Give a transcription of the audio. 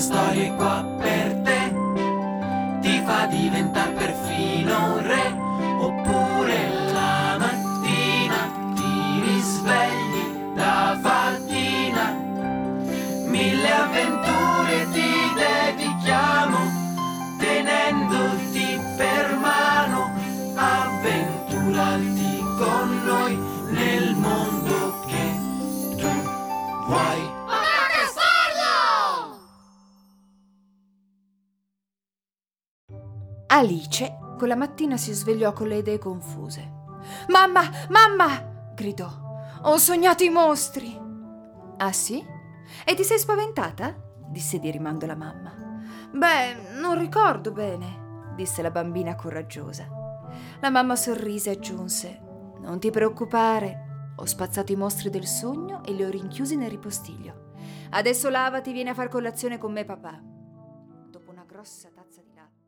storia è qua per te, ti fa diventare perfino un re. Oppure la mattina ti risvegli da fatina, 1000 avventure ti dedichiamo, tenendoti per mano. Avventurati con noi nel mondo che tu vuoi. Alice quella mattina si svegliò con le idee confuse. Mamma, mamma! Gridò. Ho sognato i mostri. Ah sì? E ti sei spaventata? Disse di rimando la mamma. Beh, non ricordo bene, disse la bambina coraggiosa. La mamma sorrise e aggiunse: non ti preoccupare, ho spazzato i mostri del sogno e li ho rinchiusi nel ripostiglio. Adesso lavati, vieni a far colazione con me papà. Dopo una grossa tazza di latte